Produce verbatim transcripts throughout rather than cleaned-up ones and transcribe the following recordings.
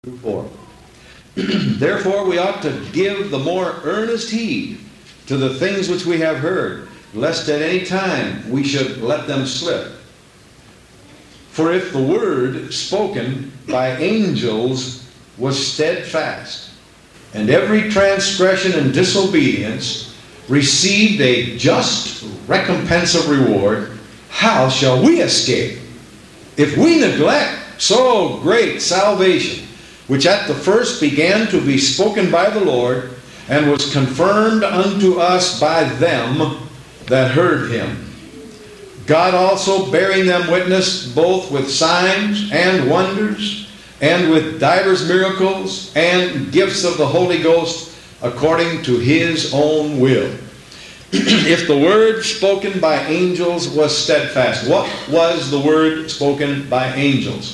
four. Therefore we ought to give the more earnest heed to the things which we have heard, lest at any time we should let them slip. For if the word spoken by angels was steadfast, and every transgression and disobedience received a just recompense of reward, how shall we escape if we neglect so great salvation, which at the first began to be spoken by the Lord, and was confirmed unto us by them that heard him? God also bearing them witness both with signs and wonders, and with divers miracles and gifts of the Holy Ghost, according to his own will. If the word spoken by angels was steadfast, what was the word spoken by angels?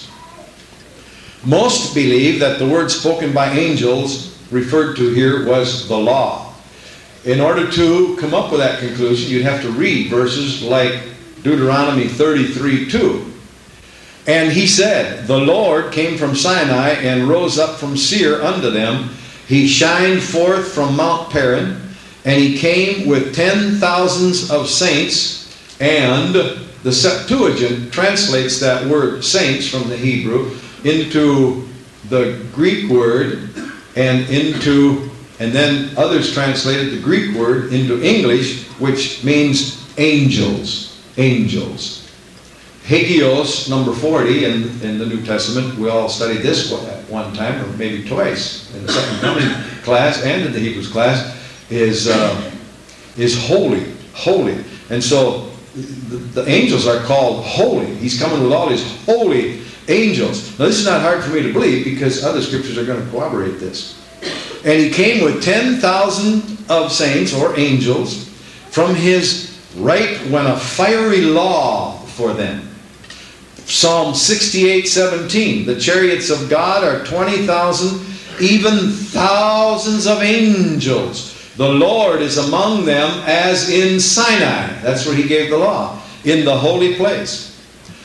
Most believe that the word spoken by angels referred to here was the law. In order to come up with that conclusion, you'd have to read verses like Deuteronomy thirty-three two. And he said, the Lord came from Sinai and rose up from Seir unto them. He shined forth from Mount Paran, and he came with ten thousands of saints. And the Septuagint translates that word saints from the Hebrew into the Greek word and into, and then others translated the Greek word into English, which means angels. Angels. Hagios, number forty in, in the New Testament, we all studied this one at one time, or maybe twice, in the Second Coming class and in the Hebrews class, is, uh, is holy, holy. And so the, the angels are called holy. He's coming with all his holy angels. Now this is not hard for me to believe, because other scriptures are going to corroborate this. And he came with ten thousand of saints, or angels, from his right when a fiery law for them. Psalm sixty-eight seventeen, the chariots of God are twenty thousand, even thousands of angels. The Lord is among them as in Sinai. That's where he gave the law, in the holy place.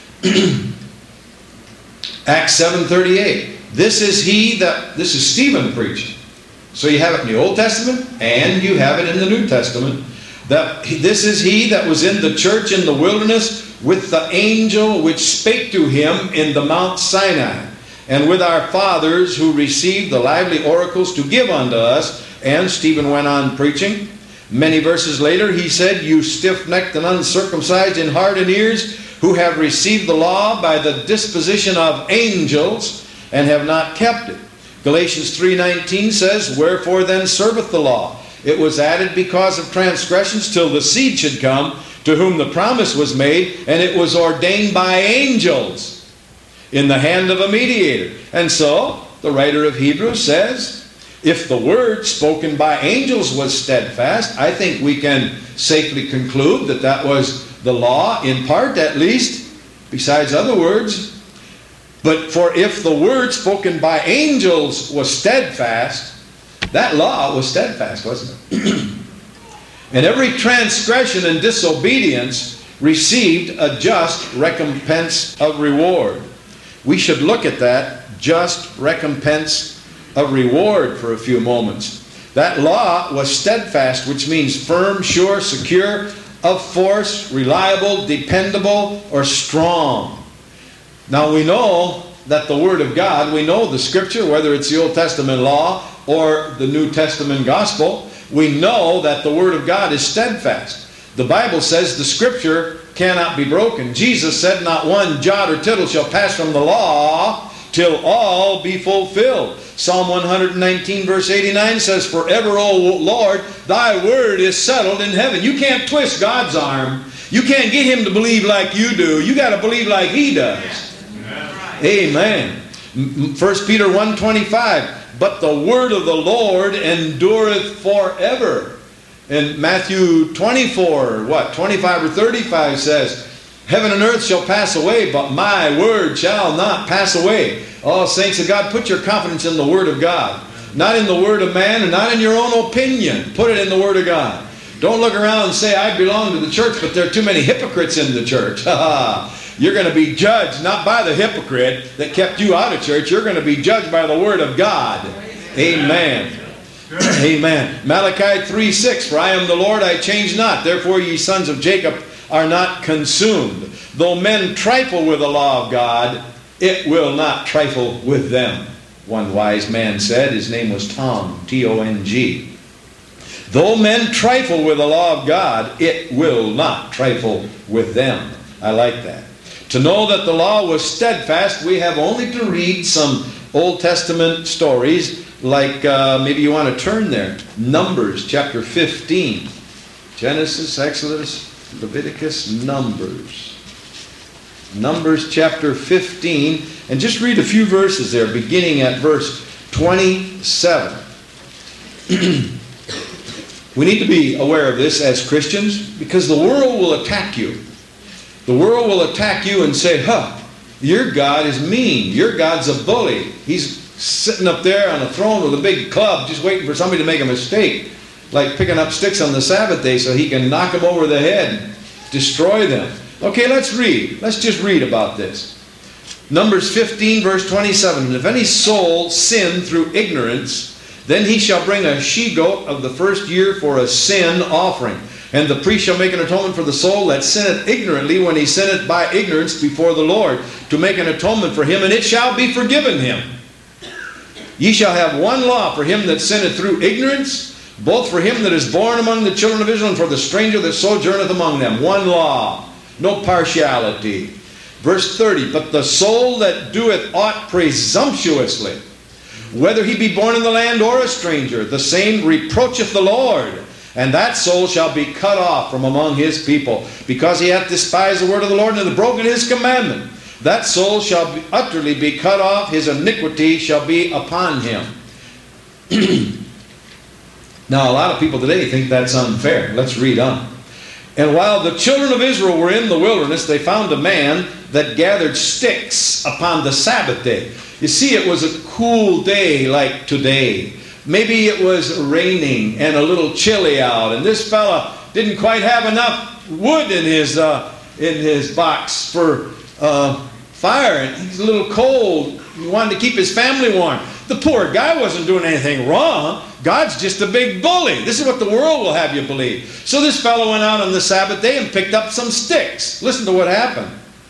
Acts seven thirty-eight. This is he that, this is Stephen preaching. So you have it in the Old Testament and you have it in the New Testament. That this is he that was in the church in the wilderness with the angel which spake to him in the Mount Sinai, and with our fathers who received the lively oracles to give unto us. And Stephen went on preaching. Many verses later he said, you stiff-necked and uncircumcised in heart and ears, who have received the law by the disposition of angels, and have not kept it. Galatians three nineteen says, wherefore then serveth the law? It was added because of transgressions, till the seed should come, to whom the promise was made, and it was ordained by angels in the hand of a mediator. And so the writer of Hebrews says, if the word spoken by angels was steadfast, I think we can safely conclude that that was the law, in part at least, besides other words. But for if the word spoken by angels was steadfast, that law was steadfast, wasn't it? And every transgression and disobedience received a just recompense of reward. We should look at that just recompense of reward for a few moments. That law was steadfast, which means firm, sure, secure, of force, reliable, dependable, or strong. Now we know that the Word of God, we know the Scripture, whether it's the Old Testament law or the New Testament gospel, we know that the Word of God is steadfast. The Bible says the Scripture cannot be broken. Jesus said, not one jot or tittle shall pass from the law till all be fulfilled. Psalm one nineteen verse eighty-nine says, forever, O Lord, thy word is settled in heaven. You can't twist God's arm. You can't get him to believe like you do. You got to believe like he does. Amen. First Peter one twenty-five, but the word of the Lord endureth forever. And Matthew twenty-four, what, twenty-five or thirty-five says, heaven and earth shall pass away, but my word shall not pass away. Oh, saints of God, put your confidence in the Word of God. Not in the word of man and not in your own opinion. Put it in the Word of God. Don't look around and say, I belong to the church, but there are too many hypocrites in the church. You're going to be judged not by the hypocrite that kept you out of church. You're going to be judged by the Word of God. Amen. Amen. Malachi three six, for I am the Lord, I change not. Therefore ye sons of Jacob are not consumed. Though men trifle with the law of God, it will not trifle with them. One wise man said, his name was Tom, T O N G. Though men trifle with the law of God, it will not trifle with them. I like that. To know that the law was steadfast, we have only to read some Old Testament stories, like uh, maybe you want to turn there. Numbers chapter fifteen. Genesis, Exodus, Leviticus, Numbers. Numbers chapter fifteen. And just read a few verses there, beginning at verse twenty-seven. We need to be aware of this as Christians, because the world will attack you. The world will attack you and say, huh, your God is mean. Your God's a bully. He's sitting up there on a throne with a big club just waiting for somebody to make a mistake, like picking up sticks on the Sabbath day so he can knock them over the head and destroy them. Okay, let's read. Let's just read about this. Numbers fifteen, verse twenty-seven. And if any soul sin through ignorance, then he shall bring a she-goat of the first year for a sin offering. And the priest shall make an atonement for the soul that sinneth ignorantly when he sinneth by ignorance before the Lord, to make an atonement for him, and it shall be forgiven him. Ye shall have one law for him that sinneth through ignorance, both for him that is born among the children of Israel and for the stranger that sojourneth among them. One law, no partiality. Verse thirty, but the soul that doeth aught presumptuously, whether he be born in the land or a stranger, the same reproacheth the Lord, and that soul shall be cut off from among his people, because he hath despised the word of the Lord and hath broken his commandment. That soul shall be utterly be cut off, his iniquity shall be upon him. Now, a lot of people today think that's unfair. Let's read on. And while the children of Israel were in the wilderness, they found a man that gathered sticks upon the Sabbath day. You see, it was a cool day like today. Maybe it was raining and a little chilly out, and this fella didn't quite have enough wood in his uh, in his box for uh, fire, and he's a little cold. He wanted to keep his family warm. The poor guy wasn't doing anything wrong. God's just a big bully. This is what the world will have you believe. So this fellow went out on the Sabbath day and picked up some sticks. Listen to what happened.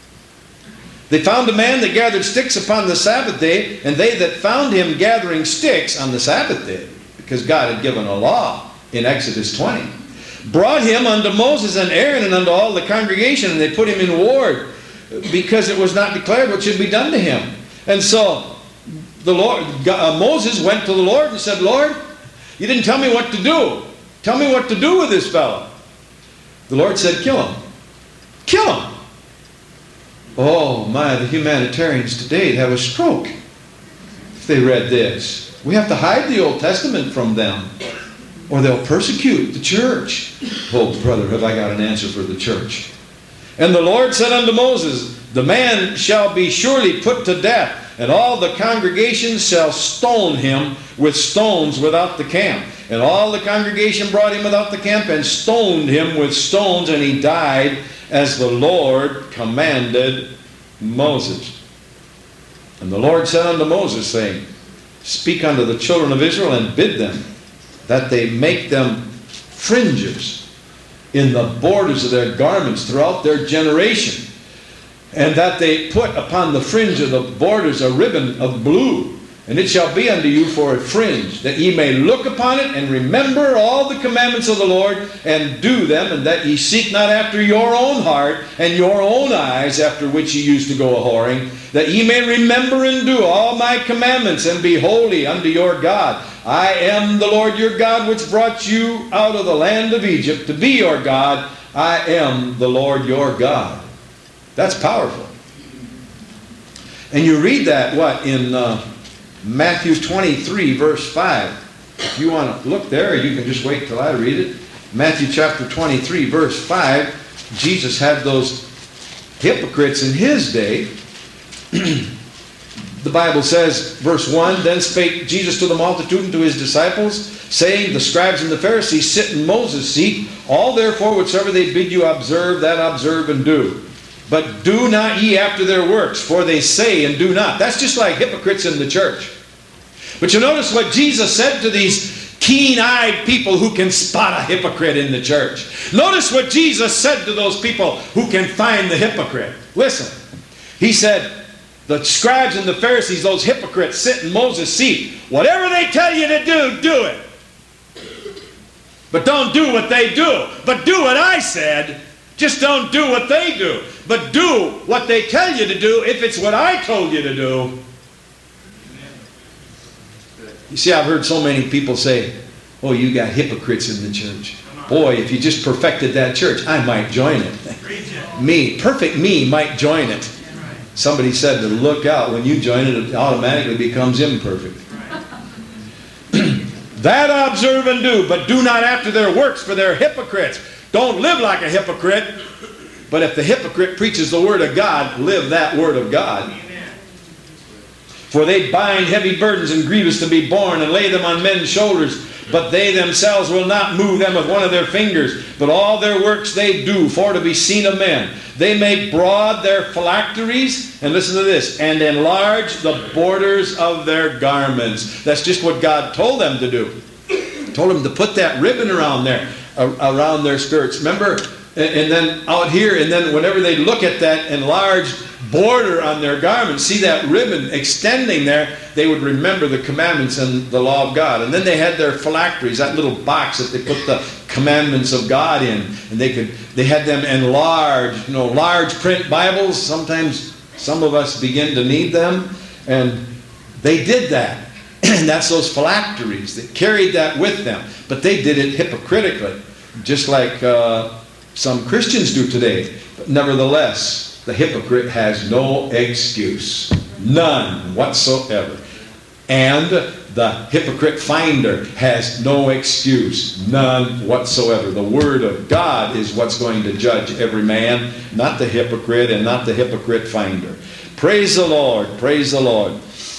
They found a man that gathered sticks upon the Sabbath day, and they that found him gathering sticks on the Sabbath day, because God had given a law in Exodus twenty, brought him unto Moses and Aaron and unto all the congregation, and they put him in ward, because it was not declared what should be done to him. And so the Lord, uh, Moses went to the Lord and said, Lord, you didn't tell me what to do. Tell me what to do with this fellow. The Lord said, kill him. Kill him. Oh my, the humanitarians today have a stroke if they read this. We have to hide the Old Testament from them, or they'll persecute the church. Oh brother, have I got an answer for the church. And the Lord said unto Moses, the man shall be surely put to death, and all the congregation shall stone him with stones without the camp. And all the congregation brought him without the camp and stoned him with stones, and he died as the Lord commanded Moses. And the Lord said unto Moses, saying, speak unto the children of Israel, and bid them that they make them fringes in the borders of their garments throughout their generation, and that they put upon the fringe of the borders a ribbon of blue. And it shall be unto you for a fringe, that ye may look upon it and remember all the commandments of the Lord, and do them, and that ye seek not after your own heart and your own eyes, after which ye used to go a-whoring, that ye may remember and do all my commandments, and be holy unto your God. I am the Lord your God, which brought you out of the land of Egypt to be your God. I am the Lord your God. That's powerful. And you read that, what, in Uh, Matthew twenty-three, verse five. If you want to look there, you can just wait till I read it. Matthew chapter twenty-three, verse five. Jesus had those hypocrites in his day. The Bible says, verse one, then spake Jesus to the multitude and to his disciples, saying, the scribes and the Pharisees sit in Moses' seat. All therefore whatsoever they bid you observe, that observe and do. But do not ye after their works, for they say and do not. That's just like hypocrites in the church. But you notice what Jesus said to these keen-eyed people who can spot a hypocrite in the church. Notice what Jesus said to those people who can find the hypocrite. Listen. He said, the scribes and the Pharisees, those hypocrites, sit in Moses' seat. Whatever they tell you to do, do it. But don't do what they do. But do what I said. Just don't do what they do. But do what they tell you to do if it's what I told you to do. You see, I've heard so many people say, oh, you got hypocrites in the church. Boy, if you just perfected that church, I might join it. Me, perfect me might join it. Somebody said to look out, when you join it, it automatically becomes imperfect. That observe and do, but do not after their works, for they're hypocrites. Don't live like a hypocrite. But if the hypocrite preaches the word of God, live that word of God. For they bind heavy burdens and grievous to be borne, and lay them on men's shoulders. But they themselves will not move them with one of their fingers. But all their works they do for to be seen of men. They make broad their phylacteries, and listen to this, and enlarge the borders of their garments. That's just what God told them to do. He told them to put that ribbon around there, around their skirts. Remember? And then out here, and then whenever they look at that enlarged border on their garments, see that ribbon extending there, they would remember the commandments and the law of God. And then they had their phylacteries, that little box that they put the commandments of God in, and they could they had them enlarged, you know, large print Bibles. Sometimes some of us begin to need them, and they did that. And that's those phylacteries that carried that with them. But they did it hypocritically, just like uh, some Christians do today. But nevertheless, the hypocrite has no excuse. None whatsoever. And the hypocrite finder has no excuse. None whatsoever. The Word of God is what's going to judge every man, not the hypocrite and not the hypocrite finder. Praise the Lord. Praise the Lord.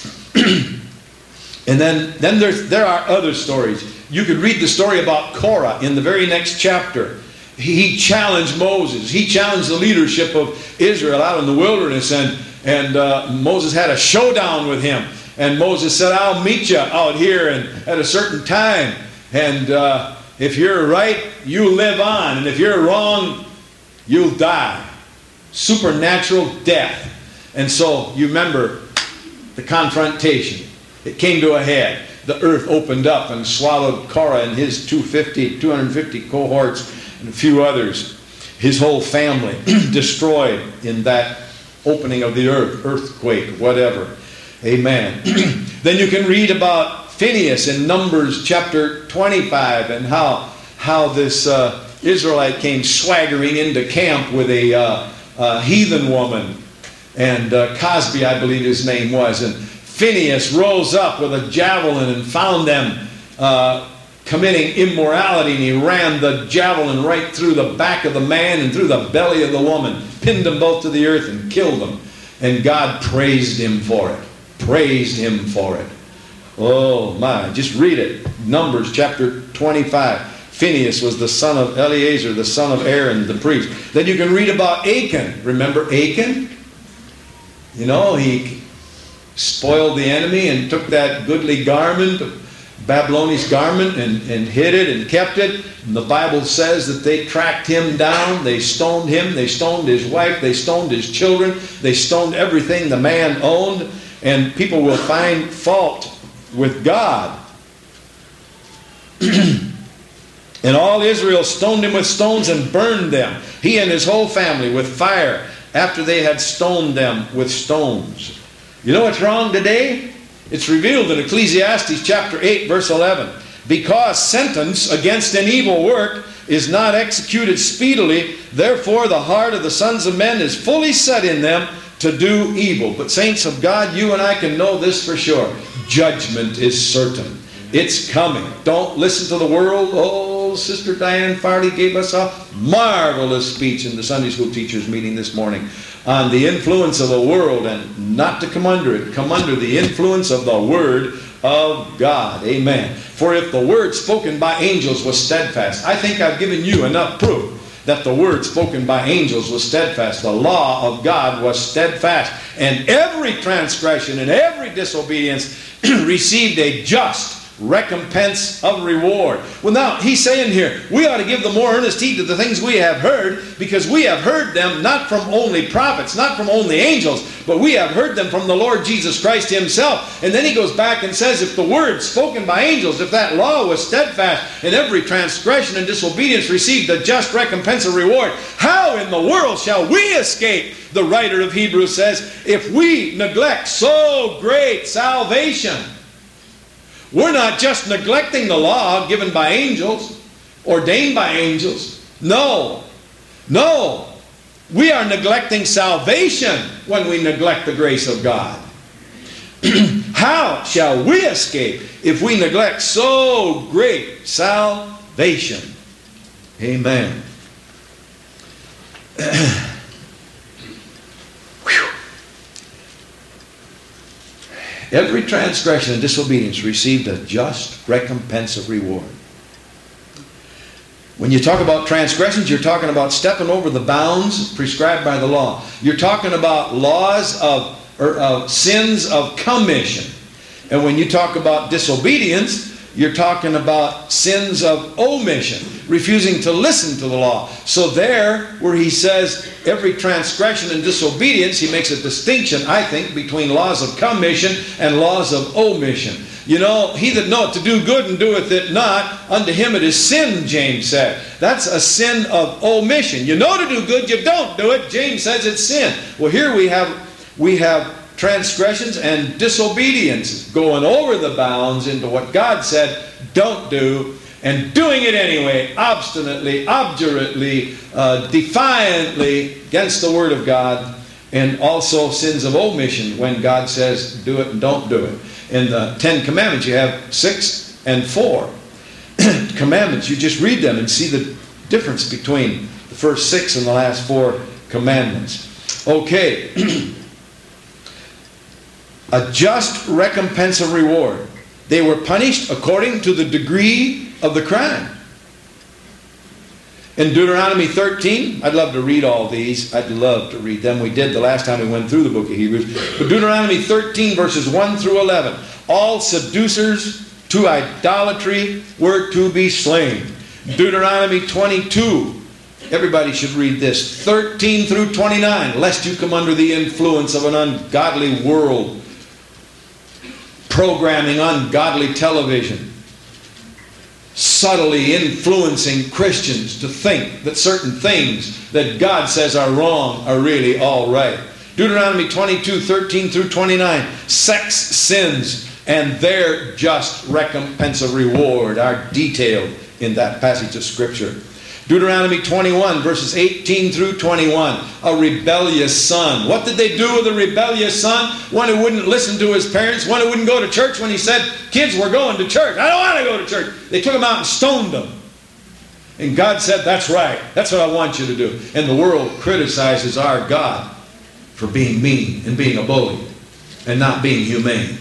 And then, then there's, there are other stories. You could read the story about Korah in the very next chapter. He challenged Moses. He challenged the leadership of Israel out in the wilderness, and, and uh, Moses had a showdown with him. And Moses said, I'll meet you out here and at a certain time. And uh, if you're right, you live on. And if you're wrong, you'll die. Supernatural death. And so you remember the confrontation. It came to a head. The earth opened up and swallowed Korah and his two hundred fifty cohorts and a few others. His whole family destroyed in that opening of the earth, earthquake, whatever. Amen. Then you can read about Phinehas in Numbers chapter twenty-five, and how, how this uh, Israelite came swaggering into camp with a, uh, a heathen woman. And uh, Cosby, I believe his name was. And Phinehas rose up with a javelin and found them uh, committing immorality, and he ran the javelin right through the back of the man and through the belly of the woman, pinned them both to the earth and killed them. And God praised him for it. Praised him for it. Oh my, just read it. Numbers chapter twenty-five. Phinehas was the son of Eleazar, the son of Aaron, the priest. Then you can read about Achan. Remember Achan? You know, he spoiled the enemy and took that goodly garment, Babylonish garment, and, and hid it and kept it. And the Bible says that they tracked him down, they stoned him, they stoned his wife, they stoned his children, they stoned everything the man owned. And people will find fault with God. And all Israel stoned him with stones and burned them, he and his whole family, with fire, after they had stoned them with stones. You know what's wrong today? It's revealed in Ecclesiastes chapter eight, verse eleven. Because sentence against an evil work is not executed speedily, therefore the heart of the sons of men is fully set in them to do evil. But saints of God, you and I can know this for sure. Judgment is certain. It's coming. Don't listen to the world. Oh, Sister Diane Farley gave us a marvelous speech in the Sunday school teachers meeting this morning on the influence of the world, and not to come under it. Come under the influence of the Word of God. Amen. For if the word spoken by angels was steadfast, I think I've given you enough proof that the word spoken by angels was steadfast. The law of God was steadfast. And every transgression and every disobedience received a just recompense of reward. Well, now, he's saying here, we ought to give the more earnest heed to the things we have heard, because we have heard them not from only prophets, not from only angels, but we have heard them from the Lord Jesus Christ himself. And then he goes back and says, if the word spoken by angels, if that law was steadfast, and every transgression and disobedience received a just recompense of reward, how in the world shall we escape? The writer of Hebrews says, if we neglect so great salvation. We're not just neglecting the law given by angels, ordained by angels. No, no. We are neglecting salvation when we neglect the grace of God. How shall we escape if we neglect so great salvation? Amen. Every transgression and disobedience received a just recompense of reward. When you talk about transgressions, you're talking about stepping over the bounds prescribed by the law. You're talking about laws of, or uh, sins of commission. And when you talk about disobedience, you're talking about sins of omission, refusing to listen to the law. So there, where he says every transgression and disobedience, he makes a distinction, I think, between laws of commission and laws of omission. You know, he that knoweth to do good and doeth it not, unto him it is sin, James said. That's a sin of omission. You know to do good, you don't do it. James says it's sin. Well, here we have we have transgressions and disobedience, going over the bounds into what God said don't do, and doing it anyway, obstinately, obdurately, uh, defiantly against the Word of God, and also sins of omission when God says do it and don't do it. In the Ten Commandments you have six and four commandments. You just read them and see the difference between the first six and the last four commandments. Okay. A just recompense of reward. They were punished according to the degree of the crime. In Deuteronomy thirteen, I'd love to read all these. I'd love to read them. We did the last time we went through the book of Hebrews. But Deuteronomy thirteen, verses one through eleven. All seducers to idolatry were to be slain. Deuteronomy twenty-two. Everybody should read this. thirteen through twenty-nine. Lest you come under the influence of an ungodly world, programming ungodly television, subtly influencing Christians to think that certain things that God says are wrong are really all right. Deuteronomy twenty-two, thirteen through twenty-nine. Sex sins and their just recompense of reward are detailed in that passage of Scripture. Deuteronomy twenty-one, verses eighteen through twenty-one. A rebellious son. What did they do with a rebellious son? One who wouldn't listen to his parents. One who wouldn't go to church when he said, kids, we're going to church. I don't want to go to church. They took him out and stoned him. And God said, that's right. That's what I want you to do. And the world criticizes our God for being mean and being a bully and not being humane.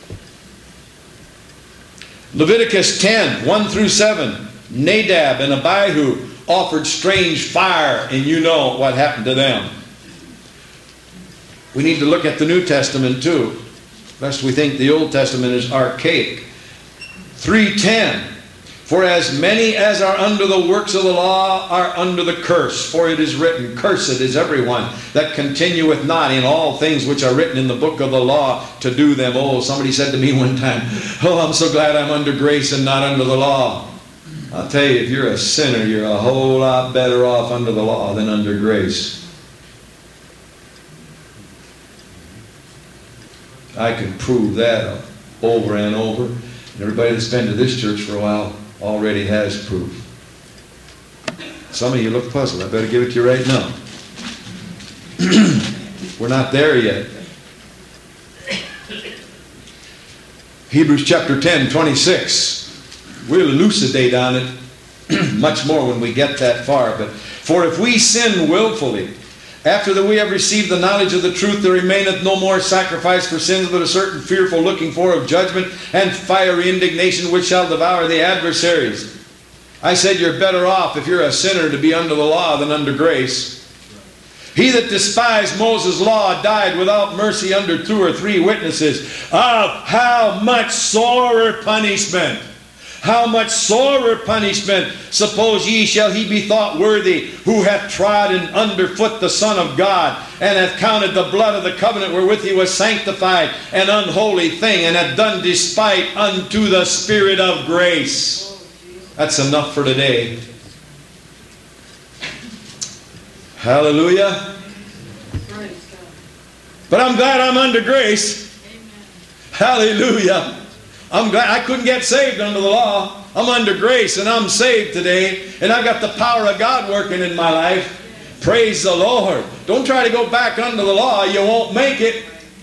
Leviticus ten, one through seven. Nadab and Abihu offered strange fire, and you know what happened to them. We need to look at the New Testament too, lest we think the Old Testament is archaic. three ten. For as many as are under the works of the law are under the curse. For it is written, cursed is everyone that continueth not in all things which are written in the book of the law to do them. Oh, somebody said to me one time, oh, I'm so glad I'm under grace and not under the law. I'll tell you, if you're a sinner, you're a whole lot better off under the law than under grace. I can prove that over and over. And everybody that's been to this church for a while already has proof. Some of you look puzzled. I better give it to you right now. We're not there yet. Hebrews chapter ten, twenty-six. We'll elucidate on it much more when we get that far. But for if we sin willfully, after that we have received the knowledge of the truth, there remaineth no more sacrifice for sins, but a certain fearful looking for of judgment and fiery indignation which shall devour the adversaries. I said you're better off if you're a sinner to be under the law than under grace. He that despised Moses' law died without mercy under two or three witnesses. Of how much sorer punishment? How much sorer punishment, suppose ye, shall he be thought worthy, who hath trodden under foot the Son of God, and hath counted the blood of the covenant wherewith he was sanctified an unholy thing, and hath done despite unto the Spirit of grace. That's enough for today. Hallelujah. But I'm glad I'm under grace. Hallelujah. I'm glad I couldn't get saved under the law. I'm under grace and I'm saved today. And I've got the power of God working in my life. Praise the Lord. Don't try to go back under the law. You won't make it.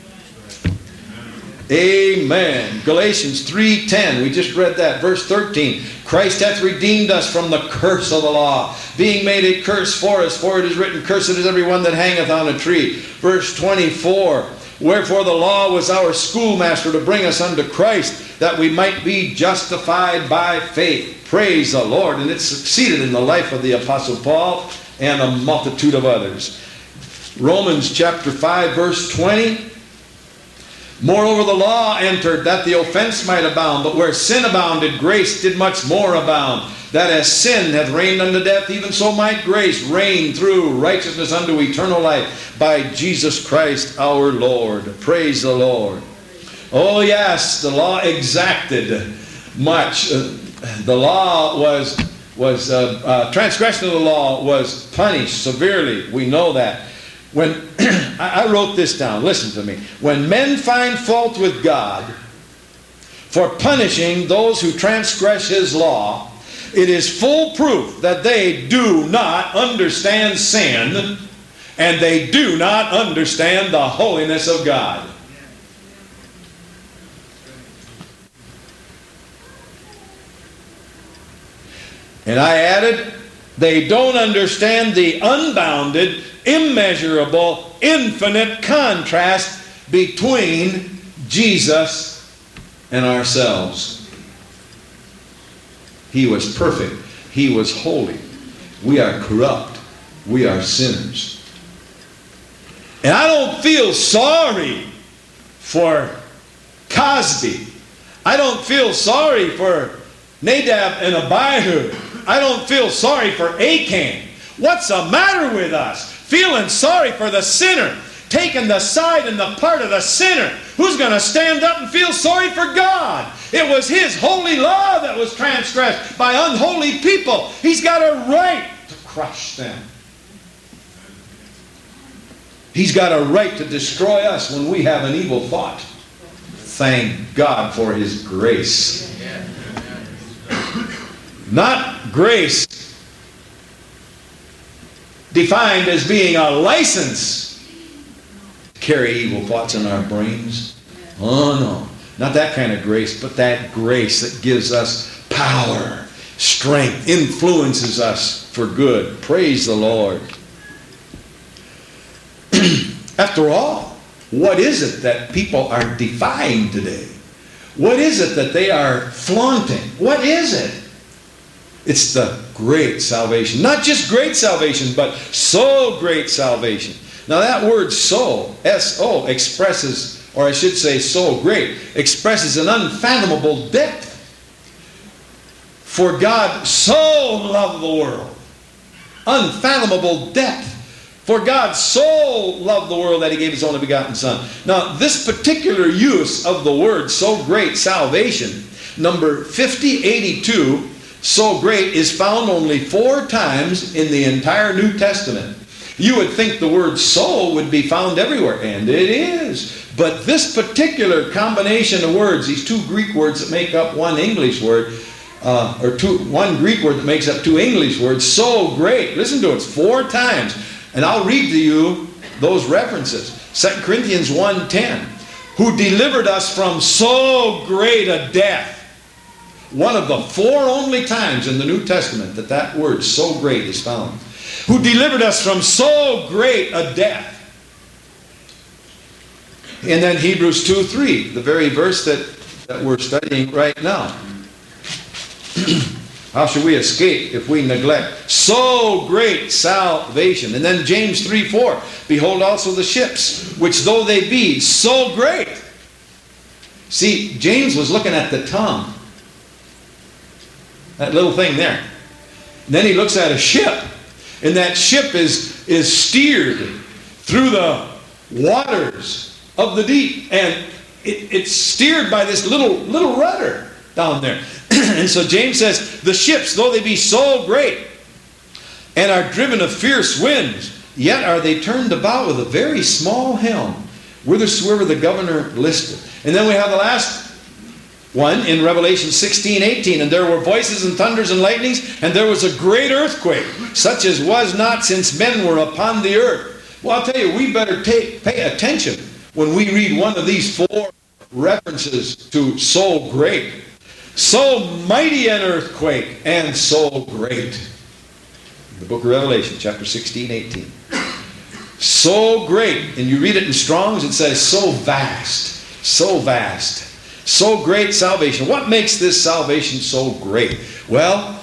Amen. Galatians three ten. We just read that. Verse thirteen. Christ hath redeemed us from the curse of the law, being made a curse for us. For it is written, cursed is every one that hangeth on a tree. Verse twenty-four. Wherefore the law was our schoolmaster to bring us unto Christ, that we might be justified by faith. Praise the Lord. And it succeeded in the life of the Apostle Paul and a multitude of others. Romans chapter five verse twenty. Moreover the law entered, that the offense might abound. But where sin abounded, grace did much more abound. That as sin hath reigned unto death, even so might grace reign through righteousness unto eternal life by Jesus Christ our Lord. Praise the Lord. Oh yes, the law exacted much. Uh, the law was, was uh, uh, transgression of the law was punished severely. We know that. When I wrote this down, listen to me. When men find fault with God for punishing those who transgress His law, it is full proof that they do not understand sin and they do not understand the holiness of God. And I added, they don't understand the unbounded, immeasurable, infinite contrast between Jesus and ourselves. He was perfect. He was holy. We are corrupt. We are sinners. And I don't feel sorry for Cosby. I don't feel sorry for Nadab and Abihu. I don't feel sorry for Achan. What's the matter with us? Feeling sorry for the sinner, taking the side and the part of the sinner. Who's going to stand up and feel sorry for God? It was His holy law that was transgressed by unholy people. He's got a right to crush them. He's got a right to destroy us when we have an evil thought. Thank God for His grace. Not grace defined as being a license to carry evil thoughts in our brains. Oh no, not that kind of grace, but that grace that gives us power, strength, influences us for good. Praise the Lord. After all, what is it that people are defying today? What is it that they are flaunting? What is it? It's the great salvation. Not just great salvation, but so great salvation. Now that word so, S O, expresses, or I should say so great, expresses an unfathomable depth. For God so loved the world. Unfathomable depth. For God so loved the world that He gave His only begotten Son. Now this particular use of the word so great salvation, number fifty eighty-two, so great, is found only four times in the entire New Testament. You would think the word so would be found everywhere, and it is. But this particular combination of words, these two Greek words that make up one English word, uh, or two, one Greek word that makes up two English words, so great. Listen to it, it's four times. And I'll read to you those references. Second Corinthians one ten, who delivered us from so great a death. One of the four only times in the New Testament that that word so great is found. Who delivered us from so great a death. And then Hebrews two three, the very verse that, that we're studying right now. How shall we escape if we neglect so great salvation? And then James three four, behold also the ships, which though they be so great. See, James was looking at the tongue. That little thing there. And then he looks at a ship. And that ship is, is steered through the waters of the deep. And it, it's steered by this little, little rudder down there. And so James says, the ships, though they be so great, and are driven of fierce winds, yet are they turned about with a very small helm, whithersoever the governor listeth. And then we have the last one in Revelation sixteen eighteen. And there were voices and thunders and lightnings, and there was a great earthquake, such as was not since men were upon the earth. Well, I'll tell you, we better take, pay attention when we read one of these four references to so great. So mighty an earthquake, and so great. The book of Revelation, chapter sixteen, eighteen. So great. And you read it in Strong's, it says so vast. So vast. So great salvation. What makes this salvation so great? Well,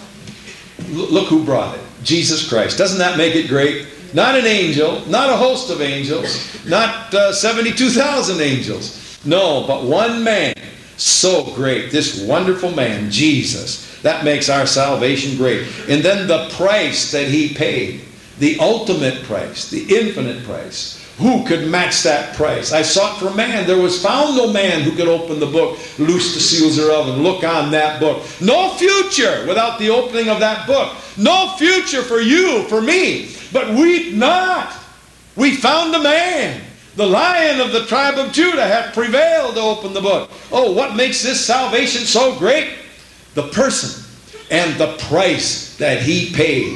look who brought it. Jesus Christ. Doesn't that make it great? Not an angel, not a host of angels, not uh, seventy-two thousand angels. No, but one man. So great. This wonderful man, Jesus. That makes our salvation great. And then the price that he paid. The ultimate price. The infinite price. Who could match that price? I sought for man. There was found no man who could open the book, loose the seals thereof, and look on that book. No future without the opening of that book. No future for you, for me. But weep not. We found a man. The Lion of the tribe of Judah hath prevailed to open the book. Oh, what makes this salvation so great? The person and the price that he paid.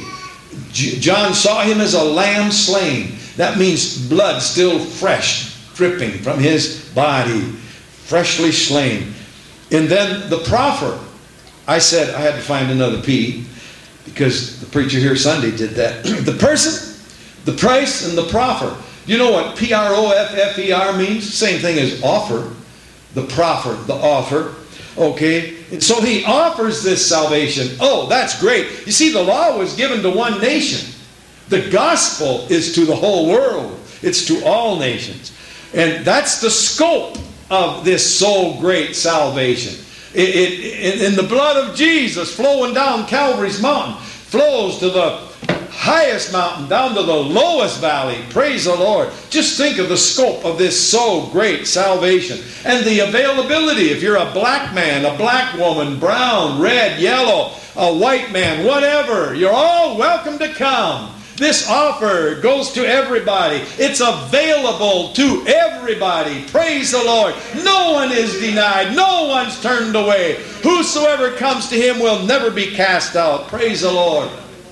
John saw him as a lamb slain. That means blood still fresh, dripping from his body, freshly slain. And then the proffer. I said I had to find another P, because the preacher here Sunday did that. The person, the price, and the proffer. You know what P R O F F E R means? Same thing as offer. The proffer, the offer. Okay? And so he offers this salvation. Oh, that's great. You see, the law was given to one nation. The gospel is to the whole world. It's to all nations. And that's the scope of this so great salvation. It, it, in the blood of Jesus flowing down Calvary's mountain, flows to the highest mountain, down to the lowest valley. Praise the Lord. Just think of the scope of this so great salvation. And the availability. If you're a black man, a black woman, brown, red, yellow, a white man, whatever, you're all welcome to come. This offer goes to everybody. It's available to everybody. Praise the Lord. No one is denied. No one's turned away. Whosoever comes to him will never be cast out. Praise the Lord.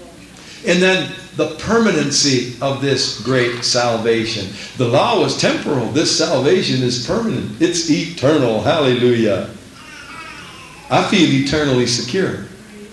And then the permanency of this great salvation. The law was temporal. This salvation is permanent. It's eternal. Hallelujah. I feel eternally secure.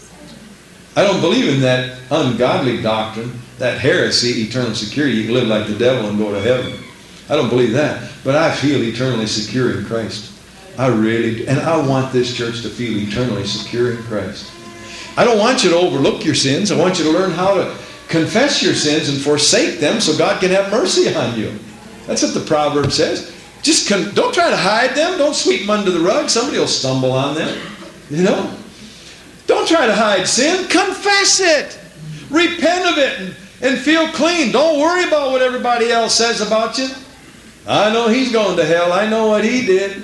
I don't believe in that ungodly doctrine, that heresy, eternal security. You can live like the devil and go to heaven. I don't believe that. But I feel eternally secure in Christ. I really do. And I want this church to feel eternally secure in Christ. I don't want you to overlook your sins. I want you to learn how to confess your sins and forsake them so God can have mercy on you. That's what the proverb says. Just con- don't try to hide them. Don't sweep them under the rug. Somebody will stumble on them. You know? Don't try to hide sin. Confess it. Repent of it and, and feel clean. Don't worry about what everybody else says about you. I know he's going to hell. I know what he did.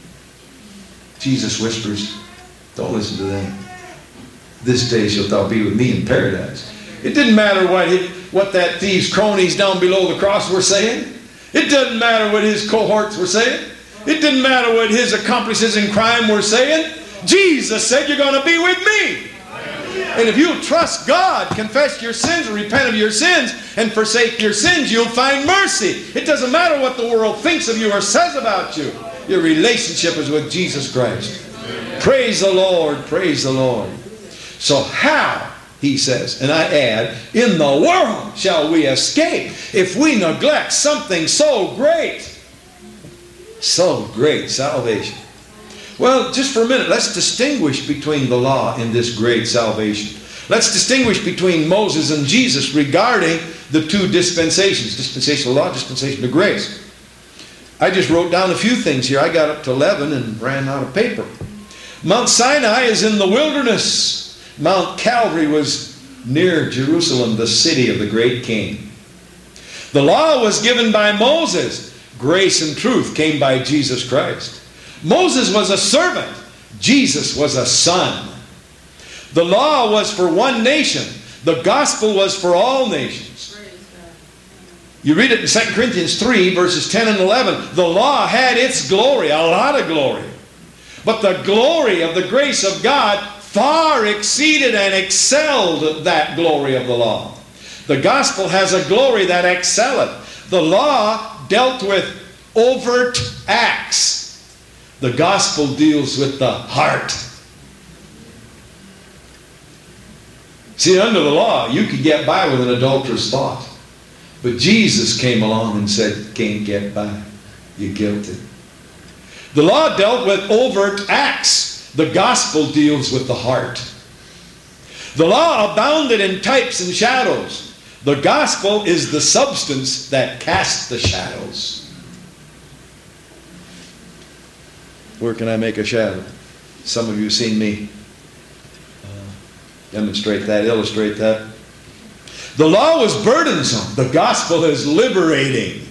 Jesus whispers, don't listen to them. This day shalt thou be with me in paradise. It didn't matter what, he, what that thief's cronies down below the cross were saying. It doesn't matter what his cohorts were saying. It didn't matter what his accomplices in crime were saying. Jesus said, you're going to be with me. And if you trust God, confess your sins, and repent of your sins, and forsake your sins, you'll find mercy. It doesn't matter what the world thinks of you or says about you. Your relationship is with Jesus Christ. Praise the Lord, praise the Lord. So how, he says, and I add, in the world shall we escape if we neglect something so great? So great, salvation. Well, just for a minute, let's distinguish between the law and this great salvation. Let's distinguish between Moses and Jesus regarding the two dispensations, dispensation of law, dispensation of grace. I just wrote down a few things here. I got up to eleven and ran out of paper. Mount Sinai is in the wilderness. Mount Calvary was near Jerusalem, the city of the great king. The law was given by Moses. Grace and truth came by Jesus Christ. Moses was a servant. Jesus was a son. The law was for one nation. The gospel was for all nations. You read it in Second Corinthians three, verses ten and eleven. The law had its glory, a lot of glory. But the glory of the grace of God far exceeded and excelled that glory of the law. The gospel has a glory that excelleth. The law dealt with overt acts. The gospel deals with the heart. See, under the law, you could get by with an adulterous thought. But Jesus came along and said, can't get by. You're guilty. The law dealt with overt acts. The gospel deals with the heart. The law abounded in types and shadows. The gospel is the substance that casts the shadows. Where can I make a shadow? Some of you have seen me uh, demonstrate that, illustrate that. The law was burdensome. The gospel is liberating.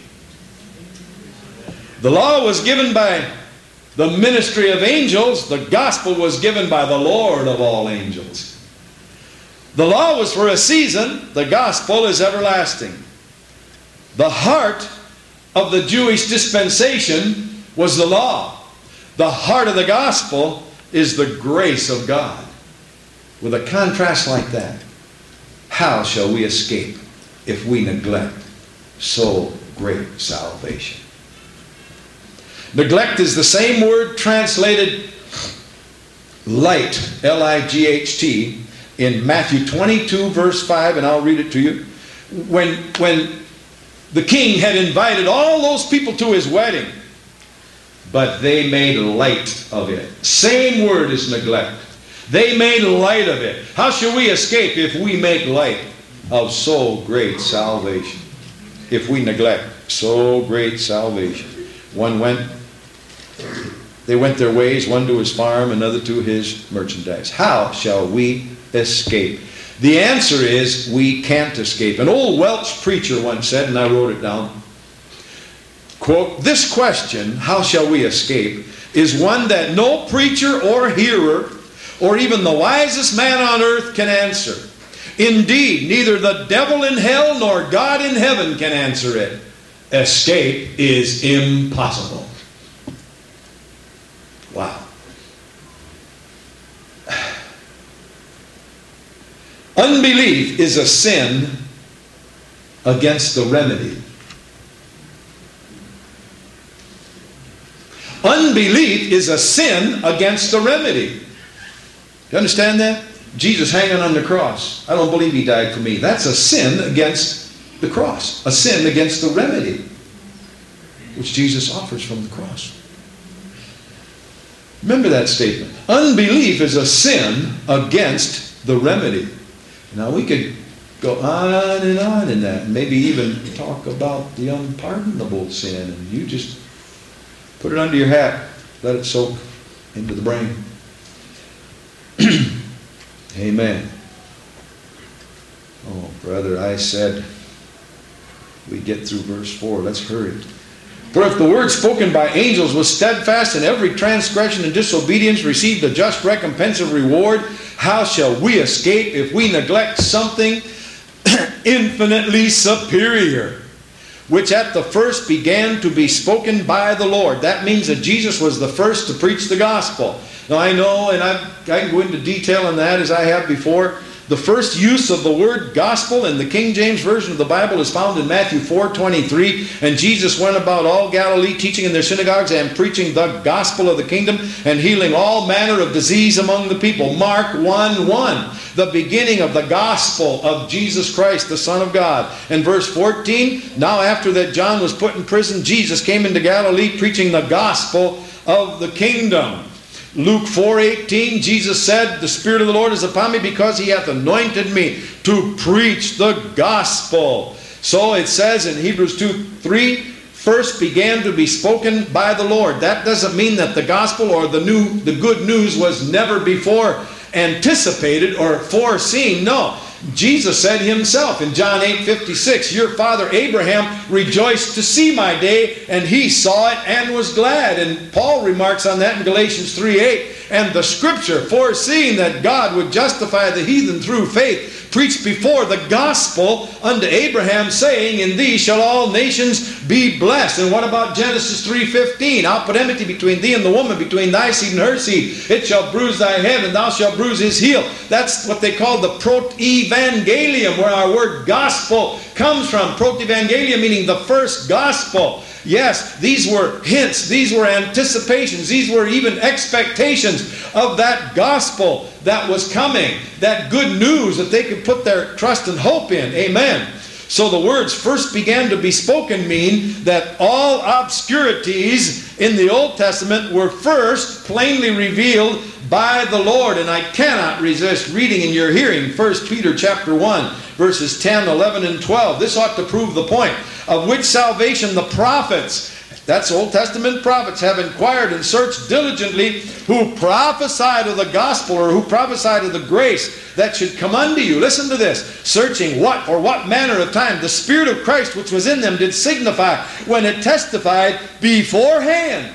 The law was given by the ministry of angels. The gospel was given by the Lord of all angels. The law was for a season. The gospel is everlasting. The heart of the Jewish dispensation was the law. The heart of the gospel is the grace of God. With a contrast like that, how shall we escape if we neglect so great salvation? Neglect is the same word translated light, L I G H T, in Matthew twenty-two, verse five, and I'll read it to you. When, when the king had invited all those people to his wedding, but they made light of it. Same word as neglect. They made light of it. How shall we escape if we make light of so great salvation? If we neglect so great salvation. One went, they went their ways, one to his farm, another to his merchandise. How shall we escape? The answer is we can't escape. An old Welsh preacher once said, and I wrote it down, quote, "This question, how shall we escape, is one that no preacher or hearer or even the wisest man on earth can answer. Indeed, neither the devil in hell nor God in heaven can answer it. Escape is impossible." Wow. Unbelief is a sin against the remedy. Unbelief is a sin against the remedy. You understand that? Jesus hanging on the cross. I don't believe he died for me. That's a sin against the cross. A sin against the remedy which Jesus offers from the cross. Remember that statement. Unbelief is a sin against the remedy. Now we could go on and on in that, and maybe even talk about the unpardonable sin, and you just put it under your hat, let it soak into the brain. Amen. Oh, brother, I said we get through verse four. Let's hurry. For if the word spoken by angels was steadfast, and every transgression and disobedience received a just recompense of reward, how shall we escape if we neglect something infinitely superior, which at the first began to be spoken by the Lord? That means that Jesus was the first to preach the gospel. Now I know, and I've, I can go into detail on that as I have before. The first use of the word gospel in the King James Version of the Bible is found in Matthew four twenty-three. And Jesus went about all Galilee, teaching in their synagogues and preaching the gospel of the kingdom and healing all manner of disease among the people. Mark one one, the beginning of the gospel of Jesus Christ, the Son of God. And verse fourteen, now after that John was put in prison, Jesus came into Galilee preaching the gospel of the kingdom. Luke four eighteen, Jesus said, the Spirit of the Lord is upon me because he hath anointed me to preach the gospel. So it says in Hebrews two three, first began to be spoken by the Lord. That doesn't mean that the gospel or the new, the good news was never before anticipated or foreseen. No. Jesus said himself in John eight fifty-six, your father Abraham rejoiced to see my day, and he saw it and was glad. And Paul remarks on that in Galatians three eight, and the scripture, foreseeing that God would justify the heathen through faith, preached before the gospel unto Abraham, saying, in thee shall all nations be blessed. And what about Genesis three fifteen? I'll put enmity between thee and the woman, between thy seed and her seed. It shall bruise thy head, and thou shalt bruise his heel. That's what they call the protevangelium, where our word gospel comes from. Protevangelium meaning the first gospel. Yes, these were hints, these were anticipations, these were even expectations of that gospel that was coming, that good news that they could put their trust and hope in. Amen. So the words first began to be spoken mean that all obscurities in the Old Testament were first plainly revealed by the Lord. And I cannot resist reading in your hearing First Peter chapter one, verses ten, eleven, and twelve. This ought to prove the point. Of which salvation the prophets, that's Old Testament prophets, have inquired and searched diligently, who prophesied of the gospel, or who prophesied of the grace that should come unto you. Listen to this. Searching what or what manner of time the Spirit of Christ which was in them did signify, when it testified beforehand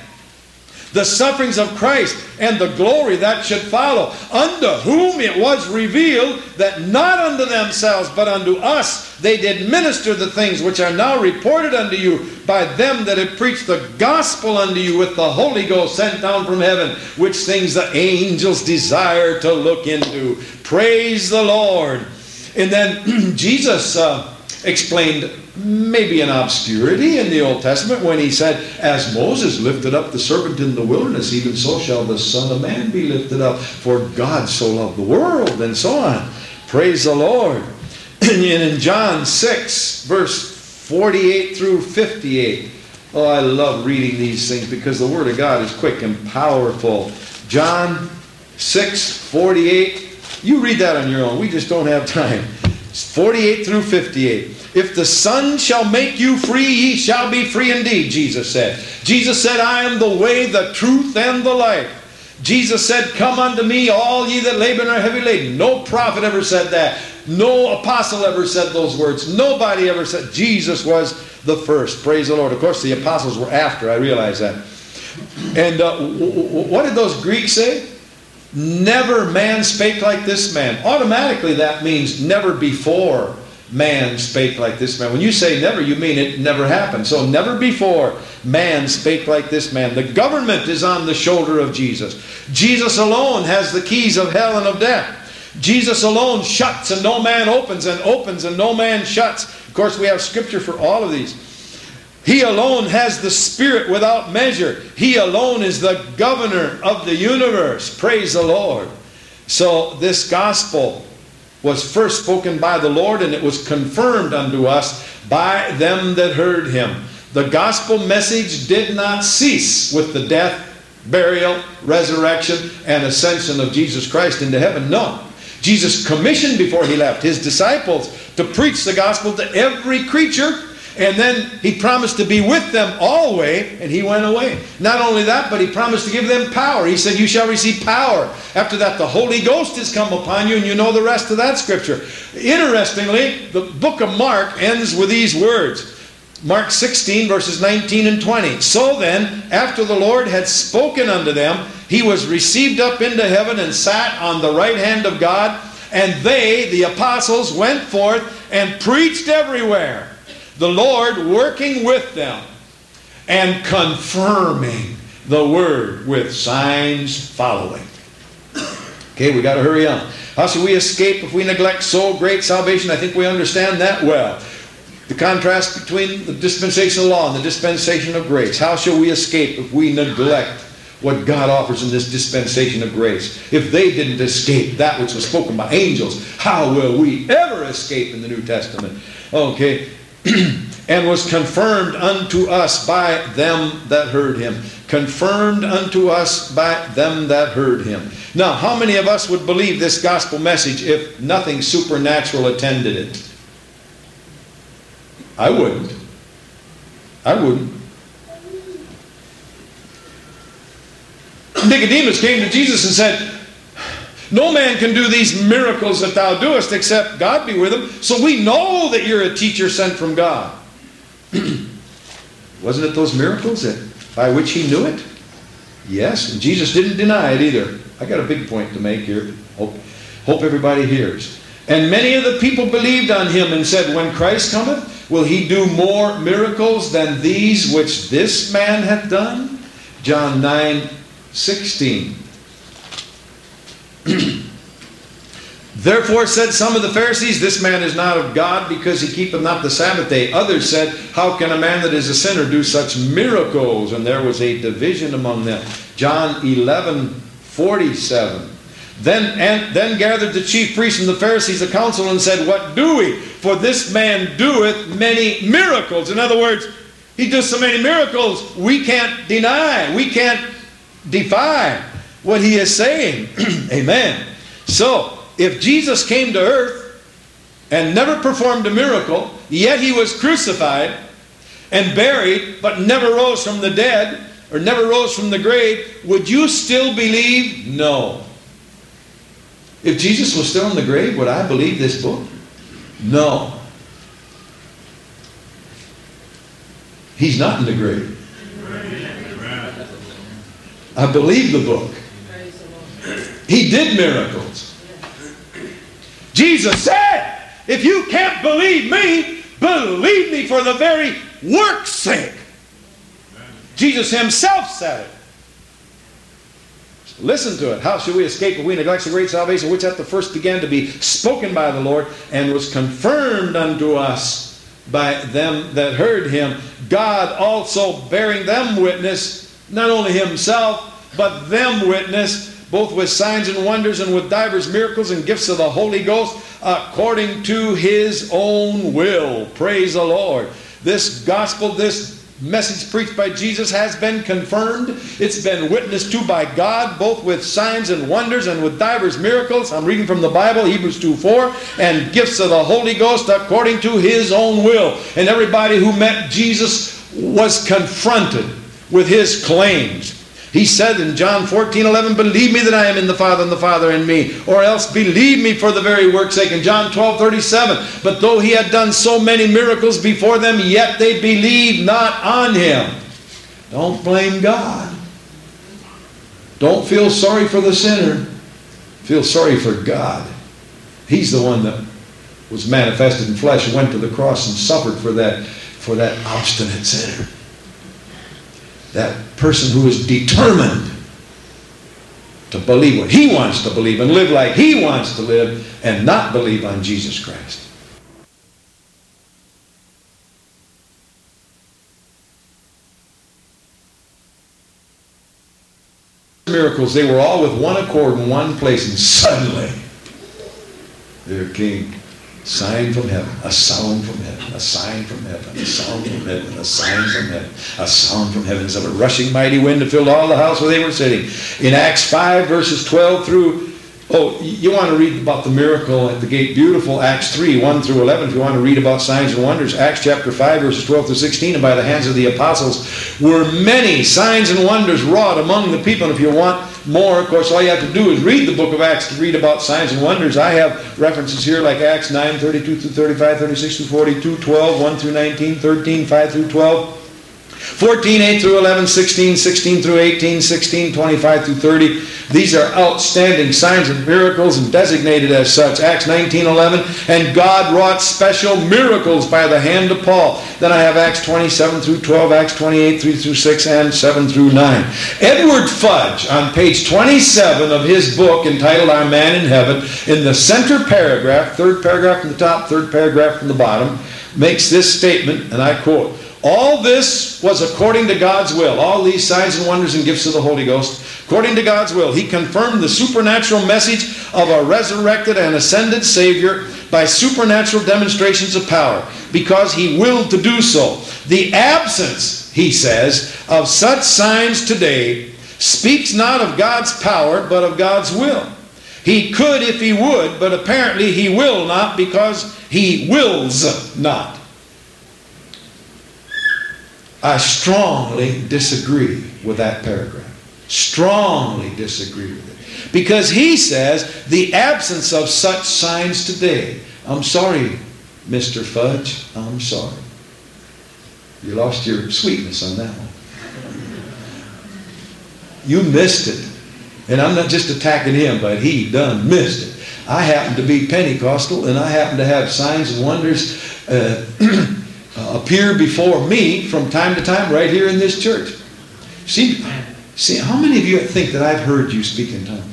the sufferings of Christ and the glory that should follow, unto whom it was revealed that not unto themselves but unto us they did minister the things which are now reported unto you by them that have preached the gospel unto you with the Holy Ghost sent down from heaven, which things the angels desire to look into. Praise the Lord. And then Jesus uh, explained maybe an obscurity in the Old Testament when he said, as Moses lifted up the serpent in the wilderness, even so shall the Son of Man be lifted up, for God so loved the world, and so on. Praise the Lord. And in John six, verse forty-eight through fifty-eight, oh, I love reading these things because the Word of God is quick and powerful. John six, forty-eight, you read that on your own. We just don't have time. forty-eight through fifty-eight. If the Son shall make you free, ye shall be free indeed, Jesus said. Jesus said, I am the way, the truth, and the life. Jesus said, come unto me, all ye that labor and are heavy laden. No prophet ever said that. No apostle ever said those words. Nobody ever said. Jesus was the first. Praise the Lord. Of course, the apostles were after. I realize that. And uh, what did those Greeks say? Never man spake like this man. Automatically that means never before man spake like this man. When you say never, you mean it never happened. So never before man spake like this man. The government is on the shoulder of Jesus. Jesus alone has the keys of hell and of death. Jesus alone shuts and no man opens, and opens and no man shuts. Of course, we have scripture for all of these. He alone has the Spirit without measure. He alone is the governor of the universe. Praise the Lord. So this gospel was first spoken by the Lord, and it was confirmed unto us by them that heard him. The gospel message did not cease with the death, burial, resurrection, and ascension of Jesus Christ into heaven. No. Jesus commissioned before he left his disciples to preach the gospel to every creature, and then he promised to be with them always, and he went away. Not only that, but he promised to give them power. He said, you shall receive power. After that, the Holy Ghost has come upon you, and you know the rest of that scripture. Interestingly, the book of Mark ends with these words. Mark sixteen, verses nineteen and twenty. So then, after the Lord had spoken unto them, he was received up into heaven and sat on the right hand of God, and they, the apostles, went forth and preached everywhere, the Lord working with them and confirming the word with signs following. Okay, we got to hurry on. How shall we escape if we neglect so great salvation? I think we understand that well. The contrast between the dispensation of law and the dispensation of grace. How shall we escape if we neglect what God offers in this dispensation of grace? If they didn't escape that which was spoken by angels, how will we ever escape in the New Testament? Okay. And was confirmed unto us by them that heard him. confirmed unto us by them that heard him. Now, how many of us would believe this gospel message if nothing supernatural attended it? I wouldn't. I wouldn't. Nicodemus came to Jesus and said, no man can do these miracles that thou doest except God be with him. So we know that you're a teacher sent from God. Wasn't it those miracles that, by which he knew it? Yes, and Jesus didn't deny it either. I got a big point to make here. Hope, hope everybody hears. And many of the people believed on him and said, when Christ cometh, will he do more miracles than these which this man hath done? John nine sixteen. Therefore said some of the Pharisees, this man is not of God, because he keepeth not the Sabbath day. Others said, how can a man that is a sinner do such miracles? And there was a division among them. John eleven forty-seven. Then, and, then gathered the chief priests and the Pharisees a council and said, what do we? For this man doeth many miracles. In other words, he does so many miracles, we can't deny, we can't defy what he is saying. Amen. So, if Jesus came to earth and never performed a miracle, yet he was crucified and buried, but never rose from the dead, or never rose from the grave, would you still believe? No. If Jesus was still in the grave, would I believe this book? No. He's not in the grave. I believe the book. He did miracles. Jesus said, if you can't believe me, believe me for the very work's sake. Jesus himself said it. Listen to it. How shall we escape if we neglect the great salvation which at the first began to be spoken by the Lord and was confirmed unto us by them that heard him? God also bearing them witness, not only himself, but them witness, both with signs and wonders and with divers miracles and gifts of the Holy Ghost, according to his own will. Praise the Lord. This gospel, this message preached by Jesus has been confirmed. It's been witnessed to by God, both with signs and wonders and with divers miracles. I'm reading from the Bible, Hebrews two four, and gifts of the Holy Ghost according to his own will. And everybody who met Jesus was confronted with his claims. He said in John fourteen eleven, believe me that I am in the Father and the Father in me, or else believe me for the very work's sake. In John twelve thirty-seven, but though he had done so many miracles before them, yet they believed not on him. Don't blame God. Don't feel sorry for the sinner. Feel sorry for God. He's the one that was manifested in flesh and went to the cross and suffered for that, for that obstinate sinner. That person who is determined to believe what he wants to believe and live like he wants to live and not believe on Jesus Christ. Miracles, they were all with one accord in one place, and suddenly there came a sign from heaven, a sound from heaven, a sign from heaven, a sound from heaven, a sign from heaven, a sound from heaven, as of a rushing mighty wind that filled all the house where they were sitting. In Acts five, verses twelve through, oh, you want to read about the miracle at the gate, beautiful, Acts three, one through eleven, if you want to read about signs and wonders. Acts chapter five, verses twelve through sixteen, and by the hands of the apostles were many signs and wonders wrought among the people. And if you want more, of course, all you have to do is read the book of Acts to read about signs and wonders. I have references here like Acts nine, thirty-two through thirty-five, thirty-six through forty-two, twelve, one through nineteen, thirteen, five through twelve, fourteen, eight through eleven, sixteen, sixteen through eighteen, sixteen, twenty-five through thirty. These are outstanding signs and miracles and designated as such. Acts nineteen, eleven, and God wrought special miracles by the hand of Paul. Then I have Acts twenty-seven through twelve, Acts twenty-eight, three through six, and seven through nine. Edward Fudge, on page twenty-seven of his book entitled Our Man in Heaven, in the center paragraph, third paragraph from the top, third paragraph from the bottom, makes this statement, and I quote, all this was according to God's will. All these signs and wonders and gifts of the Holy Ghost, according to God's will. He confirmed the supernatural message of a resurrected and ascended Savior by supernatural demonstrations of power, because he willed to do so. The absence he says, of such signs today speaks not of God's power, but of God's will. He could if he would, but apparently he will not, because he wills not. I strongly disagree with that paragraph. Strongly disagree with it. Because he says the absence of such signs today. I'm sorry, Mister Fudge. I'm sorry. You lost your sweetness on that one. You missed it. And I'm not just attacking him, but he done missed it. I happen to be Pentecostal, and I happen to have signs and wonders uh, appear before me from time to time right here in this church. See, see, how many of you think that I've heard you speak in tongues?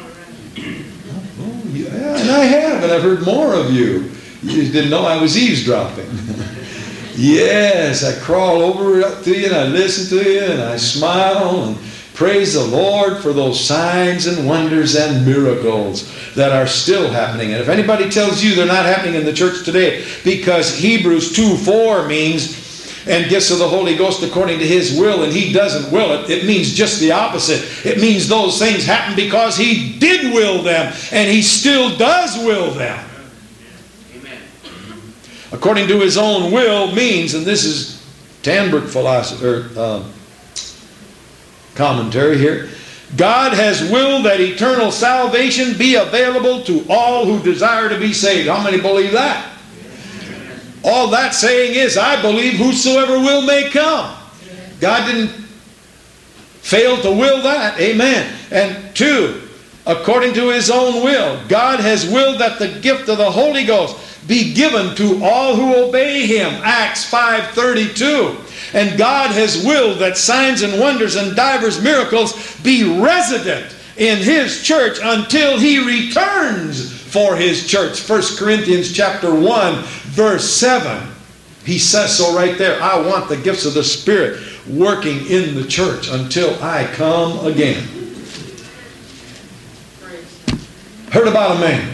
Oh, yeah, and I have, and I've heard more of you. You just didn't know I was eavesdropping. Yes, I crawl over up to you, and I listen to you, and I smile, and praise the Lord for those signs and wonders and miracles that are still happening. And if anybody tells you they're not happening in the church today, because Hebrews two four means, and gifts of the Holy Ghost according to His will, and He doesn't will it, it means just the opposite. It means those things happen because He did will them, and He still does will them. Amen. According to His own will means, and this is Tanbrook philosophy, or uh, commentary here, God has willed that eternal salvation be available to all who desire to be saved. How many believe that? All that saying is, I believe whosoever will may come. God didn't fail to will that. Amen. And two, according to His own will, God has willed that the gift of the Holy Ghost be given to all who obey Him. Acts five thirty-two. And God has willed that signs and wonders and divers miracles be resident in His church until He returns for His church. First Corinthians chapter one, verse seven. He says so right there. I want the gifts of the Spirit working in the church until I come again. Heard about a man.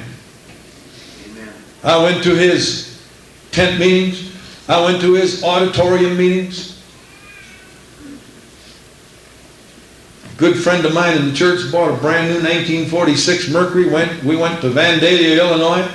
I went to his tent meetings. I went to his auditorium meetings. A good friend of mine in the church bought a brand new nineteen forty-six Mercury. Went, we went to Vandalia, Illinois.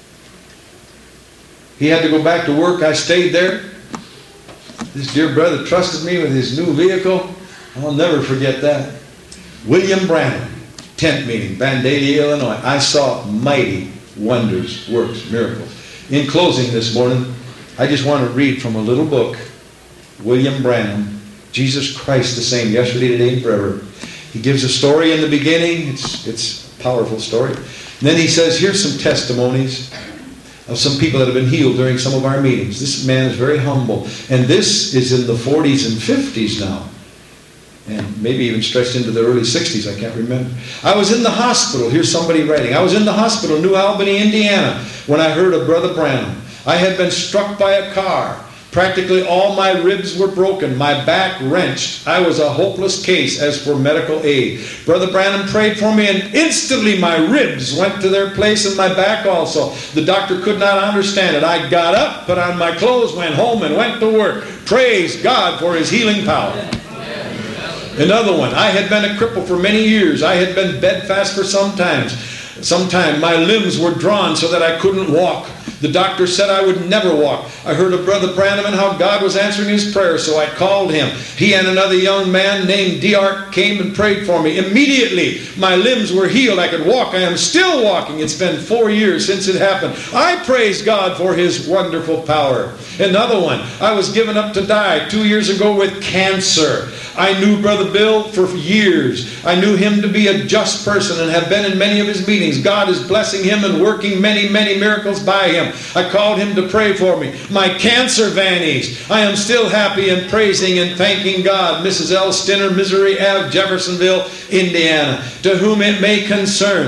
He had to go back to work. I stayed there. This dear brother trusted me with his new vehicle. I'll never forget that. William Branham, tent meeting, Vandalia, Illinois. I saw mighty wonders, works, miracles. In closing this morning, I just want to read from a little book, William Branham, Jesus Christ the same, yesterday, today, and forever. He gives a story in the beginning. It's, it's a powerful story. And then he says, here's some testimonies of some people that have been healed during some of our meetings. This man is very humble. And this is in the forties and fifties now. And maybe even stretched into the early sixties, I can't remember. I was in the hospital, here's somebody writing. I was in the hospital, New Albany, Indiana, when I heard of Brother Branham. I had been struck by a car. Practically all my ribs were broken, my back wrenched. I was a hopeless case as for medical aid. Brother Branham prayed for me, and instantly my ribs went to their place and my back also. The doctor could not understand it. I got up, put on my clothes, went home, and went to work. Praise God for His healing power. Another one, I had been a cripple for many years. I had been bedfast for some times. Sometime my limbs were drawn so that I couldn't walk. The doctor said I would never walk. I heard of Brother Branham and how God was answering his prayer, so I called him. He and another young man named Diark came and prayed for me. Immediately, my limbs were healed. I could walk. I am still walking. It's been four years since it happened. I praise God for His wonderful power. Another one, I was given up to die two years ago with cancer. I knew Brother Bill for years. I knew him to be a just person and have been in many of his meetings. God is blessing him and working many, many miracles by him. I called him to pray for me. My cancer vanished. I am still happy and praising and thanking God. Missus L. Stinner, Missouri Avenue, Jeffersonville, Indiana, to whom it may concern.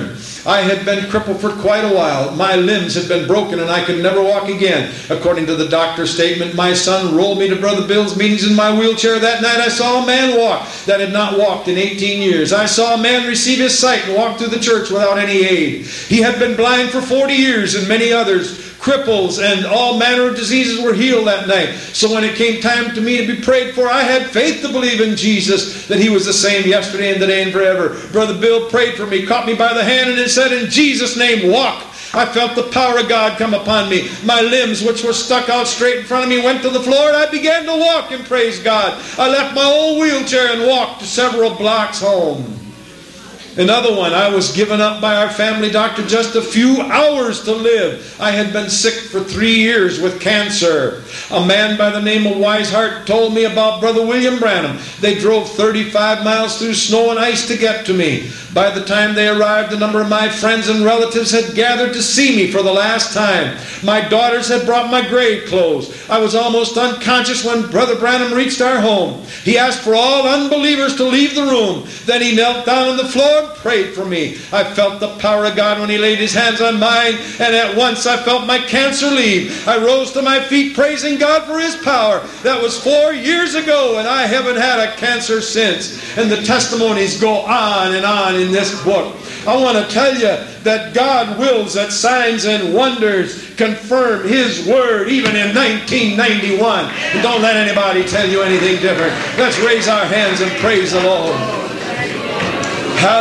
I had been crippled for quite a while. My limbs had been broken and I could never walk again. According to the doctor's statement, my son rolled me to Brother Bill's meetings in my wheelchair. That night I saw a man walk that had not walked in eighteen years. I saw a man receive his sight and walk through the church without any aid. He had been blind for forty years, and many others, cripples and all manner of diseases, were healed that night. So when it came time to me to be prayed for, I had faith to believe in Jesus, that He was the same yesterday and today and forever. Brother Bill prayed for me, caught me by the hand, and it said, "In Jesus' name, walk." I felt the power of God come upon me. My limbs, which were stuck out straight in front of me, went to the floor, and I began to walk and praise God. I left my old wheelchair and walked several blocks home. Another one, I was given up by our family doctor just a few hours to live. I had been sick for three years with cancer. A man by the name of Weishart told me about Brother William Branham. They drove thirty-five miles through snow and ice to get to me. By the time they arrived, a number of my friends and relatives had gathered to see me for the last time. My daughters had brought my grave clothes. I was almost unconscious when Brother Branham reached our home. He asked for all unbelievers to leave the room. Then he knelt down on the floor and prayed for me. I felt the power of God when He laid His hands on mine, and at once I felt my cancer leave. I rose to my feet praising God for His power. That was four years ago, and I haven't had a cancer since. And the testimonies go on and on in this book. I want to tell you that God wills that signs and wonders confirm His Word even in nineteen ninety-one. And don't let anybody tell you anything different. Let's raise our hands and praise the Lord.